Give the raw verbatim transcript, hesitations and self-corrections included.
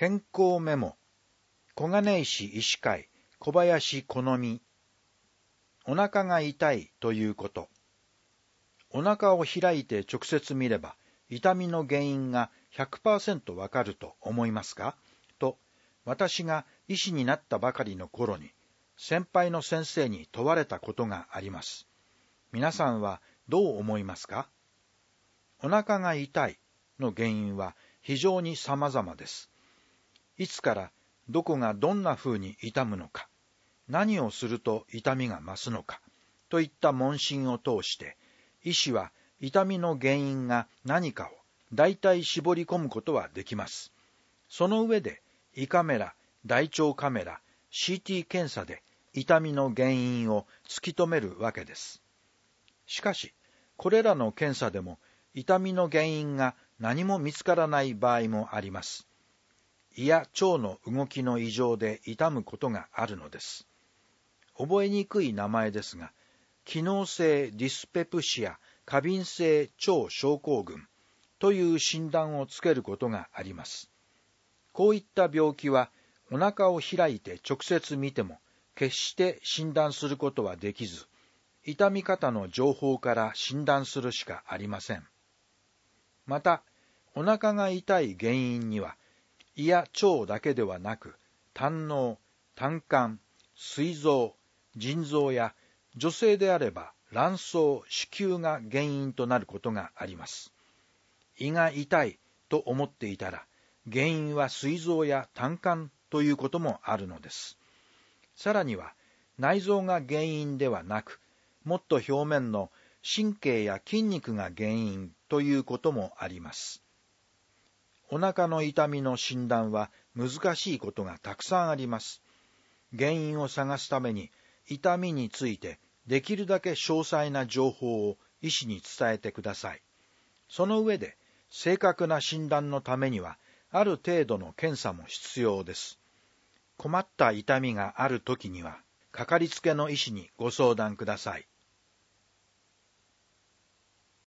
健康メモ、小金井市医師会小林好美。お腹が痛いということ。お腹を開いて直接見れば、痛みの原因が ひゃくパーセント わかると思いますかと、私が医師になったばかりの頃に、先輩の先生に問われたことがあります。皆さんはどう思いますか？お腹が痛いの原因は非常に様々です。いつからどこがどんな風に痛むのか、何をすると痛みが増すのか、といった問診を通して、医師は痛みの原因が何かを大体絞り込むことはできます。その上で、胃カメラ、大腸カメラ、シーティー 検査で痛みの原因を突き止めるわけです。しかし、これらの検査でも痛みの原因が何も見つからない場合もあります。胃や腸の動きの異常で痛むことがあるのです。覚えにくい名前ですが、機能性ディスペプシア過敏性腸症候群という診断をつけることがあります。こういった病気はお腹を開いて直接見ても決して診断することはできず、痛み方の情報から診断するしかありません。また、お腹が痛い原因には、胃や腸だけではなく、胆のう、胆管、膵臓、腎臓や女性であれば卵巣、子宮が原因となることがあります。胃が痛いと思っていたら、原因は膵臓や胆管ということもあるのです。さらには、内臓が原因ではなく、もっと表面の神経や筋肉が原因ということもあります。お腹の痛みの診断は難しいことがたくさんあります。原因を探すために痛みについてできるだけ詳細な情報を医師に伝えてください。その上で正確な診断のためにはある程度の検査も必要です。困った痛みがあるときにはかかりつけの医師にご相談ください。